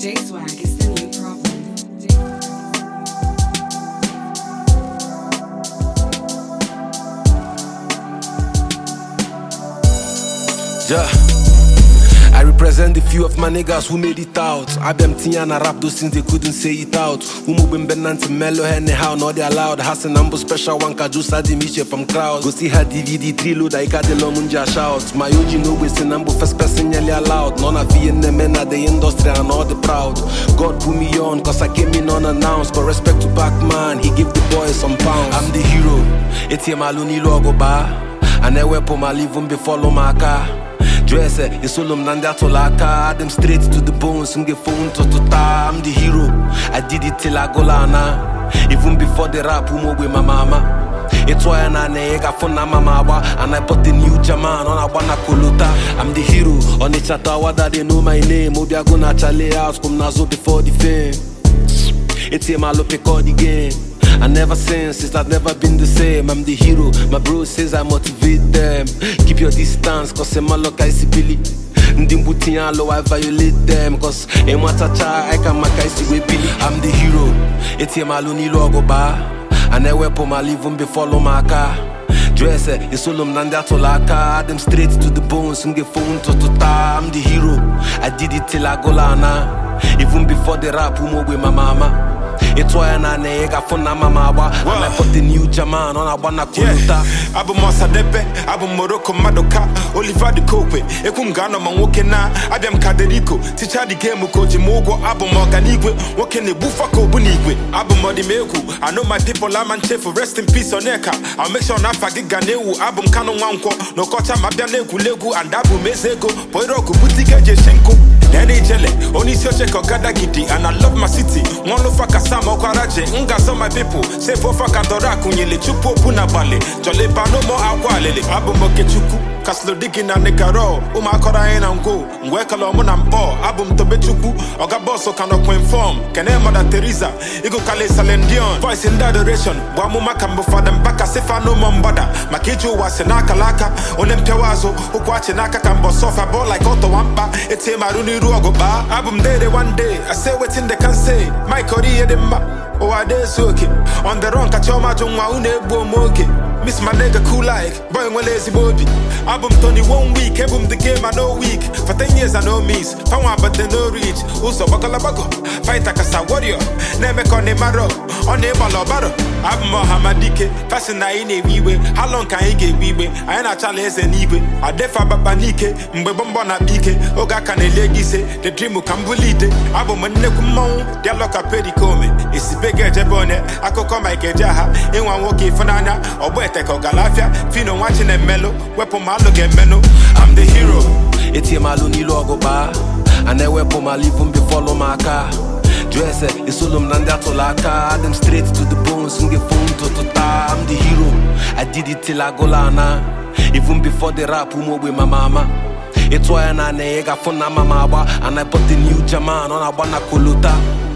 J-Swag is the new problem. Yeah. I represent the few of my niggas who made it out. I them Tiana rap those things they couldn't say it out. Who moving Benanti Mellow anyhow, not they allowed. Hassan Ambo special one Kajusa Dimisha from crowds. Go see her DVD 3 load, I got the Lomunja shout. My OG no wasting Ambo first person nearly allowed. None of the men at the industry and all the proud. God put me on cause I came in unannounced. But respect to Backman, he give the boys some pounds. I'm the hero, ATM Aluni logo bar. And I wear my leave when before my car. Dress it, it's all nanda to laka. Them straight to the bones, and get phone to ta. I'm the hero, I did it till I go lana. Even before the rap, with my mama. It's why I nega for na mama. And I put the new Jaman on a wana kuluta. I'm the hero, on the chatawa that they know my name. Obia gonna chale house, come nazo before the fame. It's a malo pick all the game. I never since I've never been the same. I'm the hero, my bro says I motivate them. Keep your distance, cause I'm a look I see Billy. Ndimbuti I violate them, cause I'm I can make I see with Billy. I'm the hero, it's a maluni logo bar. And I wear my leave when before my car. Dress it, it's all nanda to laka. Them straight to the bones, and get phone to ta. I'm the hero, I did it till I go lana. Even before the rap, with my mama. It's why I nega for na mama wa. And I put the new Jaman on a wana kuluta. Abu Mosadepe, Abu Morocco Madoka, Oliver de Cope, Ekungano Mangokena, Adam Kaderico, teacher the game coach Mogo, Abu Morganigwe, Wakene Bufako Bunigwe, Abu Modimeku. I know my people are man for rest in peace on Eka. I'll make sure Nafagi Ganeu, Abu Kano Wanko, no Kota Mabiane Kulegu, and Abu Mezego, Poiroko Butika Jeshenko. Then they jele, only Socheko Gadagiti, and I love my city. One of Fakasama Kwaraje, Unga some my people, say for Fakadora Kunyele Chupo Punabale, Jole Panomo Awale, Abu Mokechuku, Caslo Digging and Negaro, Umakora and Go, Wekalomon and Bo, Abum Tobechuku, Ogaboso cannot inform, Kene Mother Teresa, Igo Kale Salendion, voice in that direction, Wamuma Kambo for them back as if I no Mombada, Makijo was an Akalaka, Onem Tewazo, Ukwachinaka Kambo Sofa Ball like Otto Wampa, it's a Maruni Ruagoba, Abum Day one day, I say what in they can say, my Korea de Ma. Oh, I did so okay. On the wrong, catch your major, Miss my nigga cool like, boy, one lazy body. Album 21 week, album the game, I know week. For 10 years, I know miss. Power, but they no reach. Also, Bakalabago, fight like a warrior. Never con a marrow, on a balobaro. Album Mohamadike, passing I in a wee way. How long can he get wee way? I ain't a challenge and even. I defa babanike, Mbebona bike, Oga can a legacy, the dream will come bully. Album and Nekumon, their locker pedicome. It's bigger Jabone, I could come like a jaha, in one walkie for Nana, or Beteko Galafia, Fino watching a mellow, weapon malo get meno. I'm the hero. It's a maluni logo bar. And I weapon my leave when before my car. Dress it, it's all nanda to laka. Them straight to the bones, and get phone to ta. I'm the hero, I did it till I go lana. Even before the rap, with my mama. It's why I nega for na mama, and I put the new Jaman on a wana kuluta.